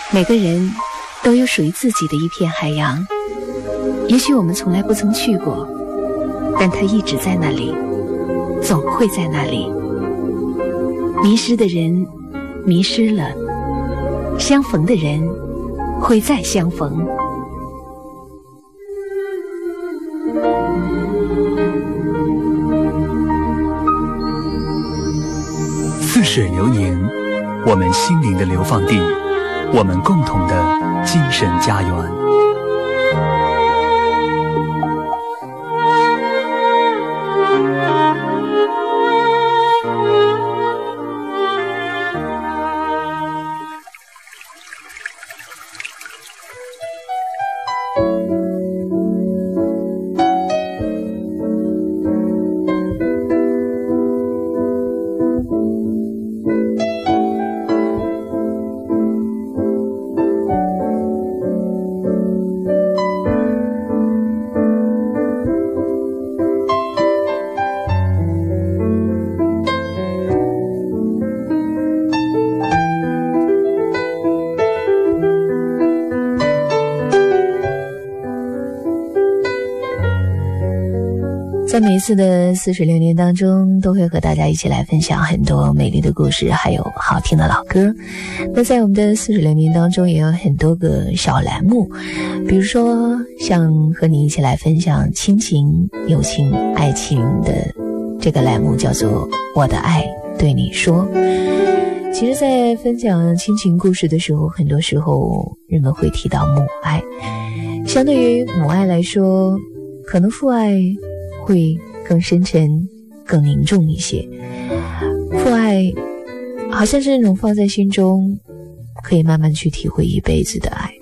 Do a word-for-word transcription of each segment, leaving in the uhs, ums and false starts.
每个人都有属于自己的一片海洋，也许我们从来不曾去过，但它一直在那里，总会在那里。迷失的人迷失了，相逢的人会再相逢。 似水流年，我们心灵的流放地，我们共同的精神家园。 在每一次的似水流年当中，都会和大家一起来分享很多美丽的故事，还有好听的老歌。那在我们的似水流年当中也有很多个小栏目，比如说像和你一起来分享亲情、友情、爱情的这个栏目叫做我的爱对你说。其实在分享亲情故事的时候，很多时候人们会提到母爱，相对于母爱来说，可能父爱会更深沉更凝重一些。父爱好像是那种放在心中可以慢慢去体会一辈子的爱。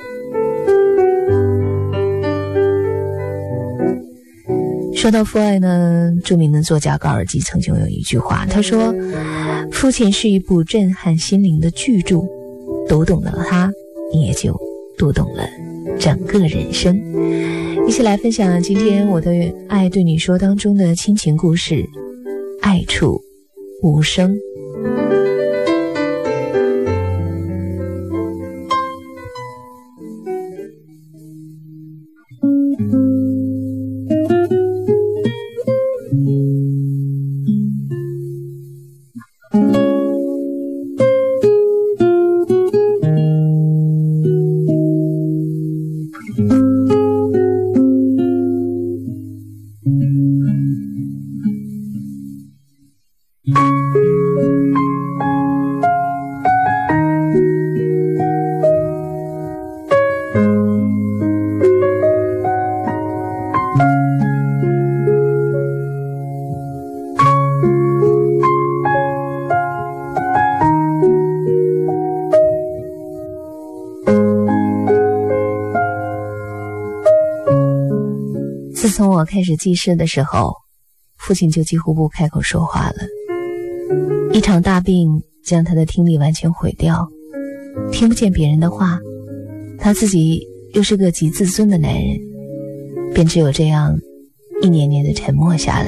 说到父爱呢，著名的作家高尔基曾经有一句话，他说父亲是一部震撼心灵的巨著，读懂了他，你也就读懂了整个人生。一起来分享今天我的爱对你说当中的亲情故事，爱处无声。自从我开始记事的时候，父亲就几乎不开口说话了。一场大病将他的听力完全毁掉，听不见别人的话，他自己又是个极自尊的男人，便只有这样一年年的沉默下来。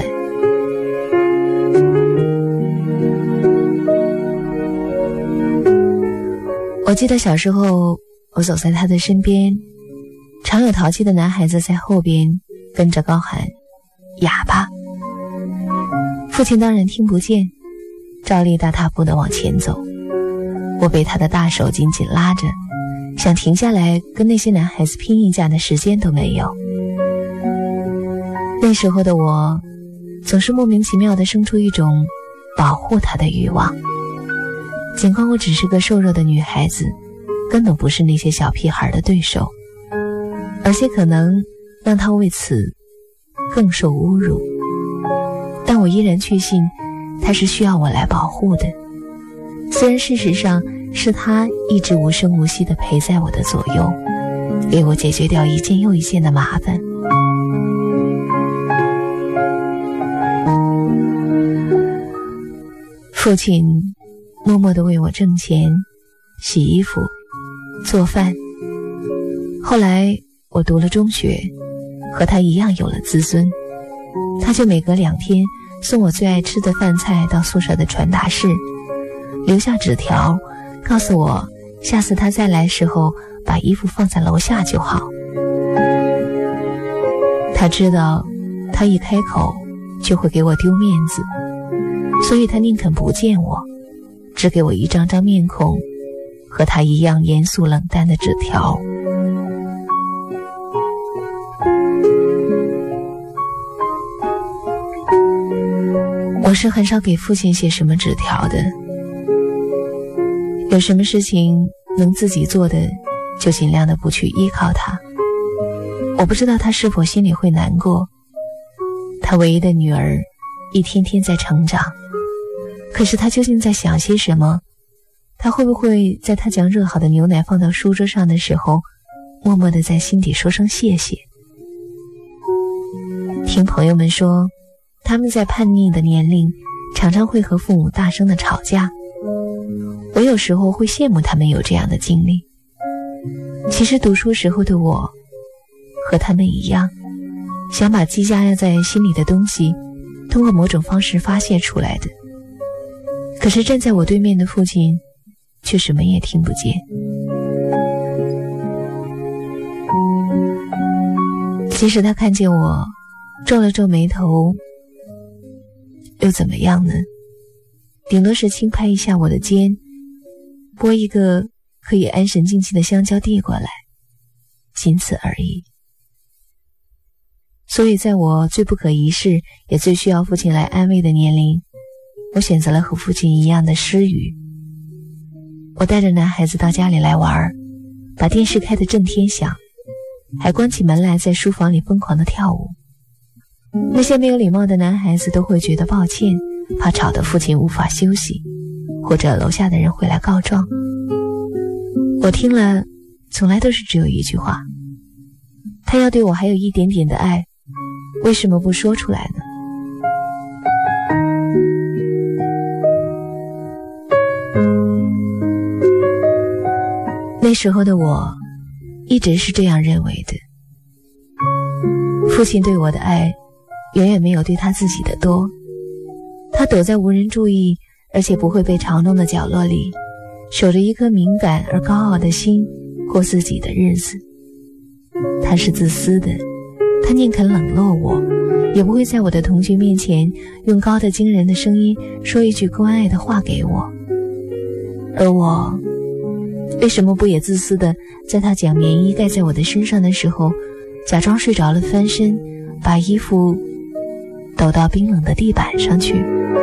我记得小时候，我走在他的身边，常有淘气的男孩子在后边跟着高喊哑巴，父亲当然听不见，照例大踏步地往前走。我被他的大手紧紧拉着，想停下来跟那些男孩子拼一架的时间都没有。那时候的我总是莫名其妙地生出一种保护他的欲望，尽管我只是个瘦弱的女孩子，根本不是那些小屁孩的对手，而且可能让他为此更受侮辱，但我依然确信他是需要我来保护的，虽然事实上是他一直无声无息地陪在我的左右，给我解决掉一件又一件的麻烦。父亲默默地为我挣钱、洗衣服、做饭。后来我读了中学，和他一样有了自尊，他就每隔两天送我最爱吃的饭菜到宿舍的传达室，留下纸条告诉我下次他再来时候把衣服放在楼下就好。他知道他一开口就会给我丢面子，所以他宁肯不见我，只给我一张张面孔和他一样严肃冷淡的纸条。我是很少给父亲写什么纸条的，有什么事情能自己做的就尽量的不去依靠他。我不知道他是否心里会难过，他唯一的女儿一天天在成长，可是他究竟在想些什么？他会不会在他将热好的牛奶放到书桌上的时候，默默地在心底说声谢谢？听朋友们说，他们在叛逆的年龄常常会和父母大声的吵架，我有时候会羡慕他们有这样的经历。其实读书时候的我和他们一样，想把积压在心里的东西通过某种方式发泄出来的，可是站在我对面的父亲却什么也听不见。即使他看见我皱了皱眉头，又怎么样呢？顶多是轻拍一下我的肩，拨一个可以安神静气的香蕉递过来，仅此而已。所以在我最不可一世也最需要父亲来安慰的年龄，我选择了和父亲一样的失语。我带着男孩子到家里来玩，把电视开得震天响，还关起门来在书房里疯狂地跳舞。那些没有礼貌的男孩子都会觉得抱歉，怕吵得父亲无法休息，或者楼下的人会来告状。我听了从来都是只有一句话，他要对我还有一点点的爱，为什么不说出来呢？那时候的我一直是这样认为的，父亲对我的爱远远没有对他自己的多。他躲在无人注意而且不会被嘲弄的角落里，守着一颗敏感而高傲的心，过自己的日子。他是自私的，他宁肯冷落我，也不会在我的同学面前用高的惊人的声音说一句关爱的话给我。而我为什么不也自私的在他将棉衣盖在我的身上的时候，假装睡着了翻身，把衣服抖到冰冷的地板上去？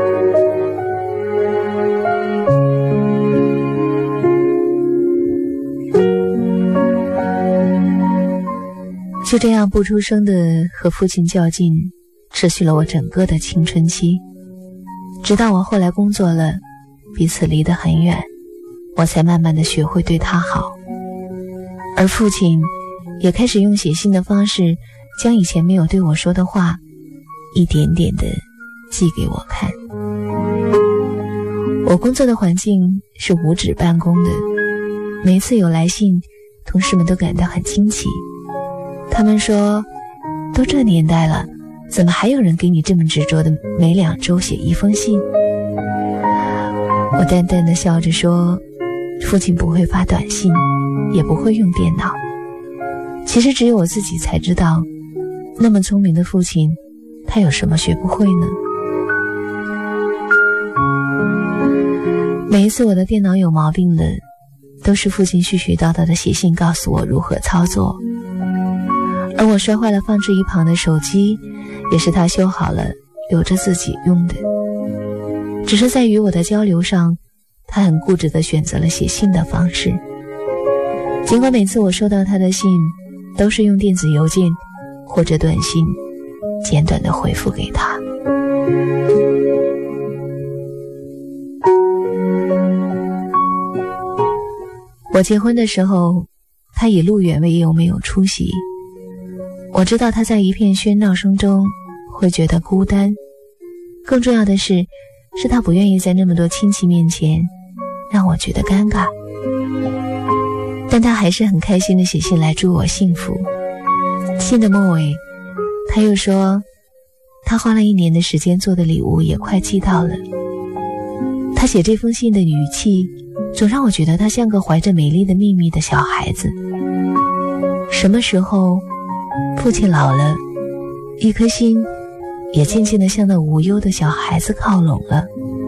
就这样不出声的和父亲较劲，持续了我整个的青春期，直到我后来工作了，彼此离得很远，我才慢慢的学会对他好。而父亲也开始用写信的方式，将以前没有对我说的话一点点的寄给我看。我工作的环境是无纸办公的，每次有来信，同事们都感到很惊奇。他们说，都这年代了，怎么还有人给你这么执着的每两周写一封信？我淡淡的笑着说，父亲不会发短信，也不会用电脑。其实只有我自己才知道，那么聪明的父亲，他有什么学不会呢？每一次我的电脑有毛病了，都是父亲絮絮叨叨的写信告诉我如何操作。而我摔坏了放置一旁的手机，也是他修好了留着自己用的。只是在与我的交流上，他很固执地选择了写信的方式。尽管每次我收到他的信，都是用电子邮件或者短信简短地回复给他。我结婚的时候，他以路远为由没有出席。我知道他在一片喧闹声中会觉得孤单，更重要的是，是他不愿意在那么多亲戚面前让我觉得尴尬。但他还是很开心地写信来祝我幸福。信的末尾，他又说，他花了一年的时间做的礼物也快寄到了。他写这封信的语气总让我觉得他像个怀着美丽的秘密的小孩子。什么时候父亲老了，一颗心也渐渐地向那无忧的小孩子靠拢了。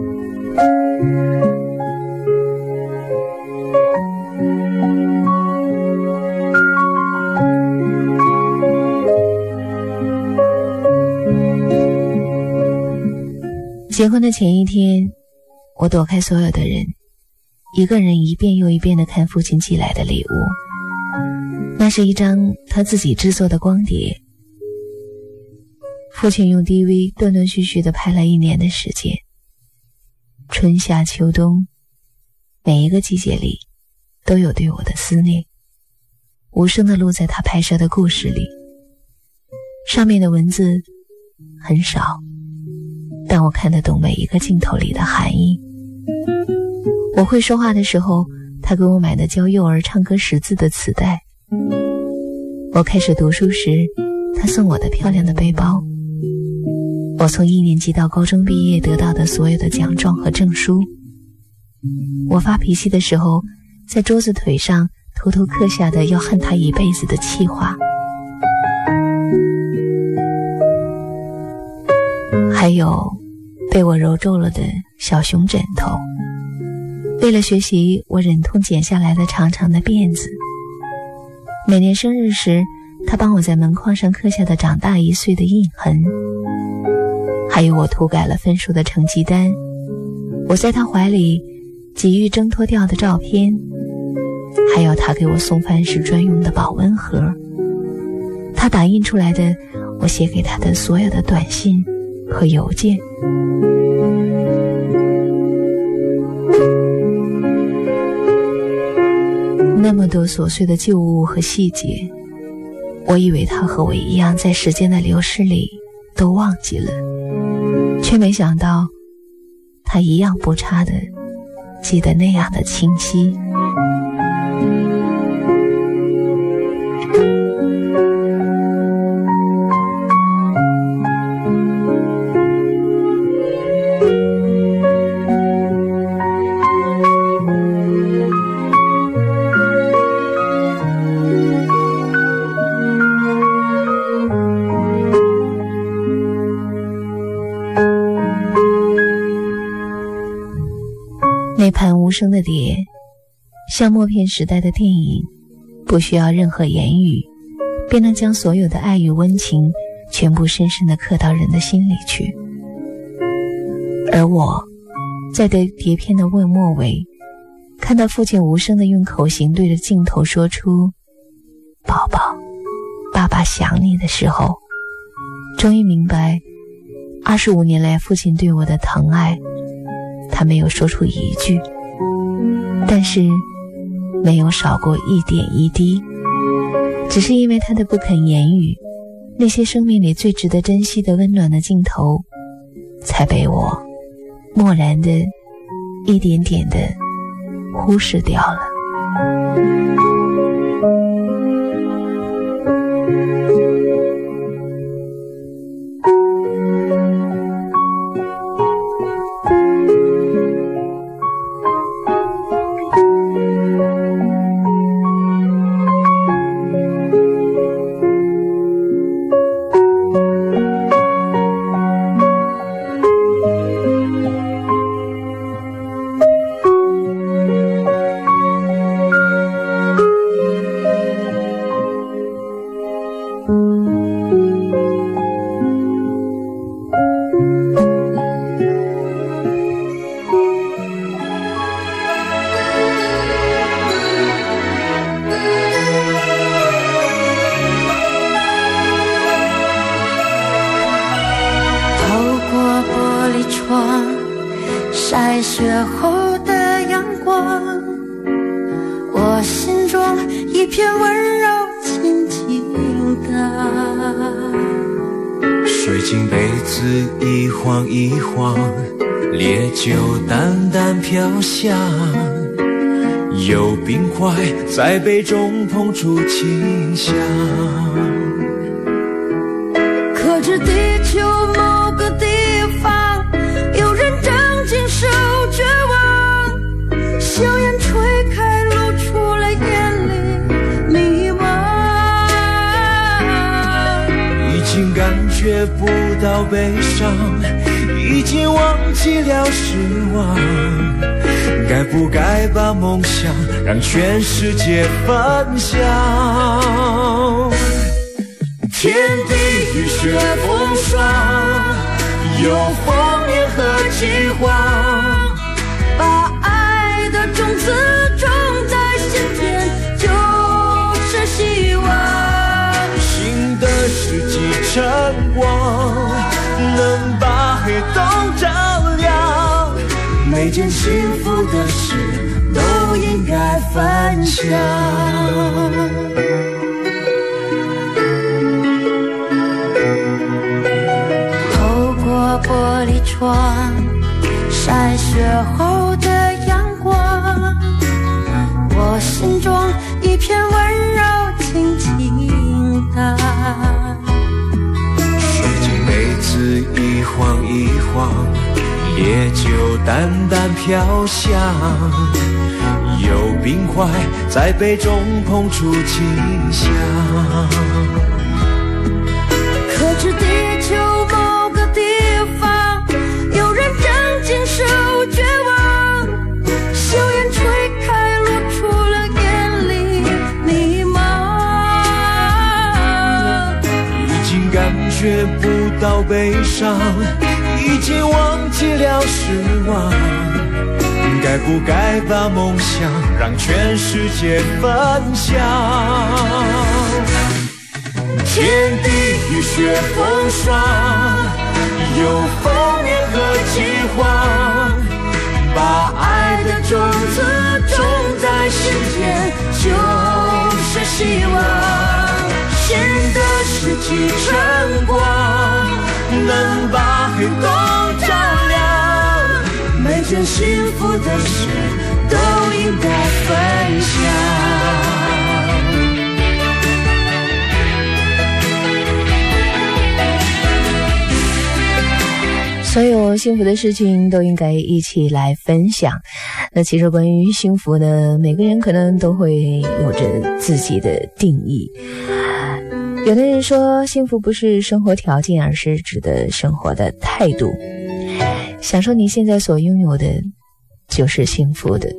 结婚的前一天，我躲开所有的人，一个人一遍又一遍地看父亲寄来的礼物。那是一张他自己制作的光碟，父亲用 D V 断断续续地拍了一年的时间，春夏秋冬，每一个季节里都有对我的思念，无声地录在他拍摄的故事里。上面的文字很少，但我看得懂每一个镜头里的含义。我会说话的时候，他给我买的教幼儿唱歌识字的磁带。我开始读书时，他送我的漂亮的背包。我从一年级到高中毕业得到的所有的奖状和证书。我发脾气的时候，在桌子腿上偷偷刻下的要恨他一辈子的气话。还有被我揉皱了的小熊枕头，为了学习我忍痛剪下来的长长的辫子。每年生日时，他帮我在门框上刻下的长大一岁的印痕，还有我涂改了分数的成绩单，我在他怀里急于挣脱掉的照片，还有他给我送饭时专用的保温盒，他打印出来的我写给他的所有的短信和邮件。那么多琐碎的旧物和细节，我以为他和我一样在时间的流逝里都忘记了，却没想到他一样不差的记得那样的清晰。那盘无声的碟，像默片时代的电影，不需要任何言语，便能将所有的爱与温情全部深深地刻到人的心里去。而我在这碟片的末尾，看到父亲无声地用口型对着镜头说出“宝宝，爸爸想你”的时候，终于明白二十五年来父亲对我的疼爱。他没有说出一句，但是没有少过一点一滴，只是因为他的不肯言语，那些生命里最值得珍惜的温暖的镜头，才被我漠然的一点点的忽视掉了。 晒雪后的阳光，我心中一片温柔静静的。 水晶杯子一晃一晃，烈酒淡淡飘香，有冰块在杯中碰触清香。 可知地球某个地方，有人正经受绝望，想要不到悲伤，已经忘记了失望。该不该把梦想让全世界分享？天地雨雪风霜，有烽烟和饥荒， 把爱的种子种在心田，就是希望。 新的世纪晨光，能把黑洞照亮，每件幸福的事都应该分享。 透过玻璃窗，晒雪后的阳光，我心中一片温柔轻轻的。 水晶杯子一晃一晃，烈酒淡淡飘香，有冰块在杯中碰触清香。 可知地球某个地方，有人正经受绝望，硝烟吹开，露出了眼里迷茫。 已经感觉不到悲伤，已经忘记了失望。该不该把梦想让全世界分享？天地雨雪风霜，有烽烟和饥荒，把爱的种子种在心间，就是希望。新的世纪晨光，能把黑洞照亮，每件幸福的事都应该分享。 所有幸福的事情都应该一起来分享。那其实关于幸福呢，每个人可能都会有着自己的定义。有的人说幸福不是生活条件，而是指的生活的态度。享受你现在所拥有的就是幸福的。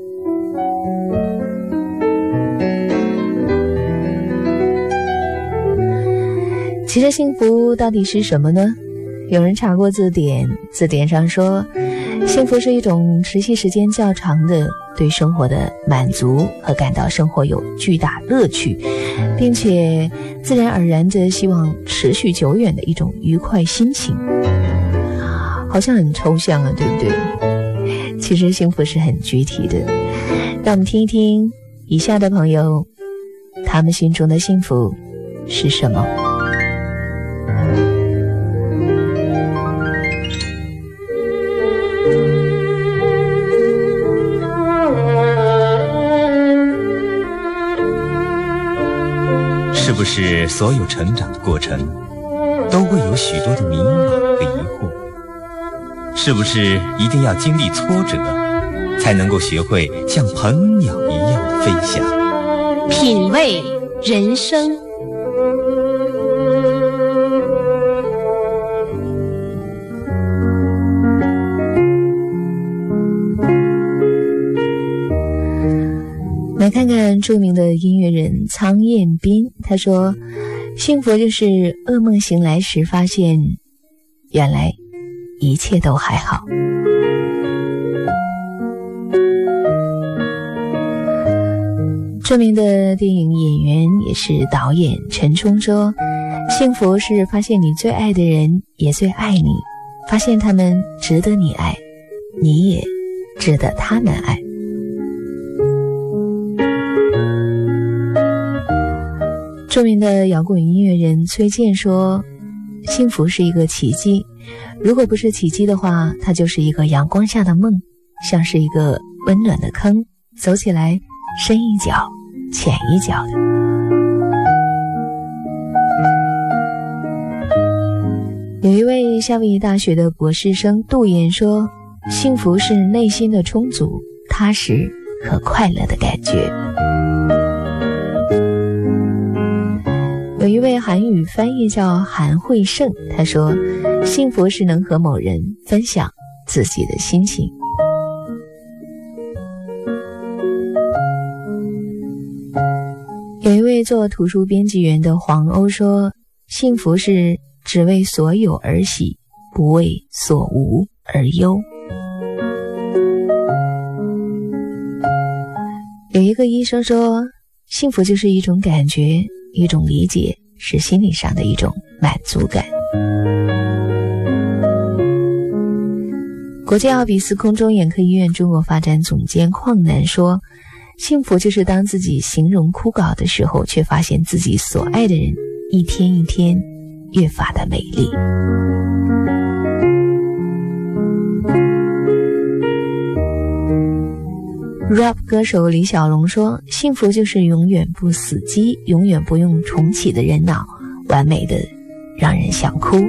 其实幸福到底是什么呢？有人查过字典，字典上说，幸福是一种持续时间较长的对生活的满足和感到生活有巨大乐趣，并且自然而然的希望持续久远的一种愉快心情。好像很抽象啊，对不对？其实幸福是很具体的。让我们听一听以下的朋友，他们心中的幸福是什么？ 是不是所有成长的过程都会有许多的迷茫和疑惑？是不是一定要经历挫折才能够学会像鹏鸟一样的飞翔？ 品味人生。 来看看著名的音乐人苍彦斌，他说，幸福就是噩梦醒来时发现原来一切都还好。著名的电影演员也是导演陈冲说，幸福是发现你最爱的人也最爱你，发现他们值得你爱，你也值得他们爱。著名的摇滚音乐人崔健说，幸福是一个奇迹，如果不是奇迹的话，它就是一个阳光下的梦，像是一个温暖的坑，走起来深一脚浅一脚的。有一位夏威夷大学的博士生杜岩说，幸福是内心的充足、踏实和快乐的感觉。有一一位韩语翻译叫韩慧胜，他说幸福是能和某人分享自己的心情。有一位做图书编辑员的黄欧说，幸福是只为所有而喜，不为所无而忧。有一个医生说，幸福就是一种感觉，一种理解，是心理上的一种满足感。国际奥比斯空中眼科医院中国发展总监邝楠说，幸福就是当自己形容枯槁的时候，却发现自己所爱的人一天一天越发的美丽。rap 歌手李小龙说，幸福就是永远不死机，永远不用重启的人脑，完美的让人想哭。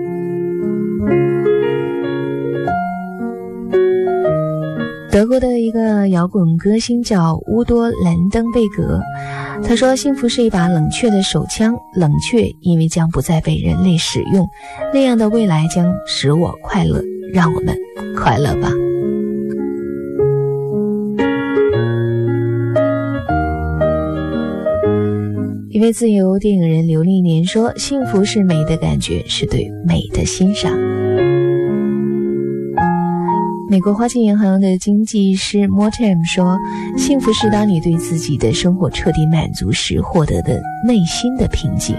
德国的一个摇滚歌星叫乌多兰登贝格，他说幸福是一把冷却的手枪，冷却因为将不再被人类使用，那样的未来将使我快乐，让我们快乐吧。一位自由电影人刘丽年说，幸福是美的感觉，是对美的欣赏。美国花旗银行的经济师 Mortem 说，幸福是当你对自己的生活彻底满足时获得的内心的平静。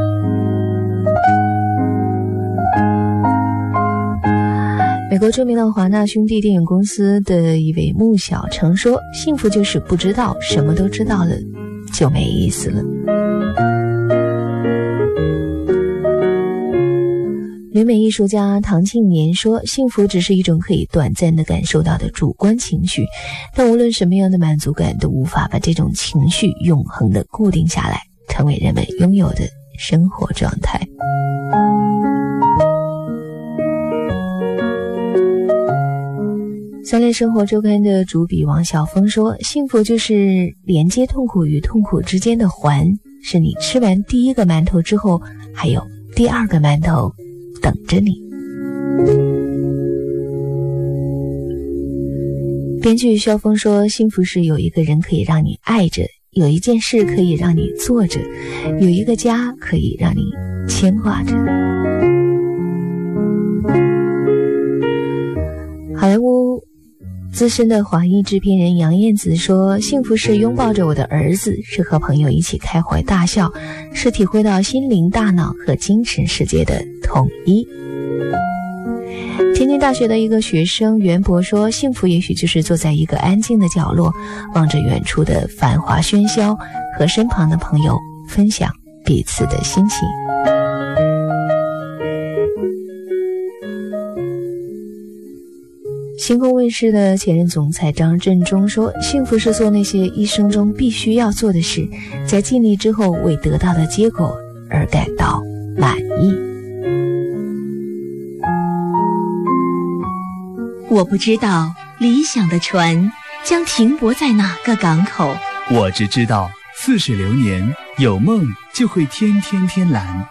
美国著名的华纳兄弟电影公司的一位穆小成说，幸福就是不知道，什么都知道了就没意思了。旅美艺术家唐庆年说，幸福只是一种可以短暂地感受到的主观情绪，但无论什么样的满足感都无法把这种情绪永恒地固定下来，成为人们拥有的生活状态。三联生活周刊的主笔王晓峰说，幸福就是连接痛苦与痛苦之间的环，是你吃完第一个馒头之后，还有第二个馒头等着你。编剧萧峰说，幸福是有一个人可以让你爱着，有一件事可以让你做着，有一个家可以让你牵挂着。好莱坞资深的华裔制片人杨燕子说，幸福是拥抱着我的儿子，是和朋友一起开怀大笑，是体会到心灵、大脑和精神世界的统一。天津大学的一个学生袁博说，幸福也许就是坐在一个安静的角落，望着远处的繁华喧嚣，和身旁的朋友分享彼此的心情。星空卫视的前任总裁张振中说，幸福是做那些一生中必须要做的事，在尽力之后为得到的结果而感到满意。 我不知道理想的船将停泊在哪个港口， 我只知道似水流年，有梦就会天天天蓝。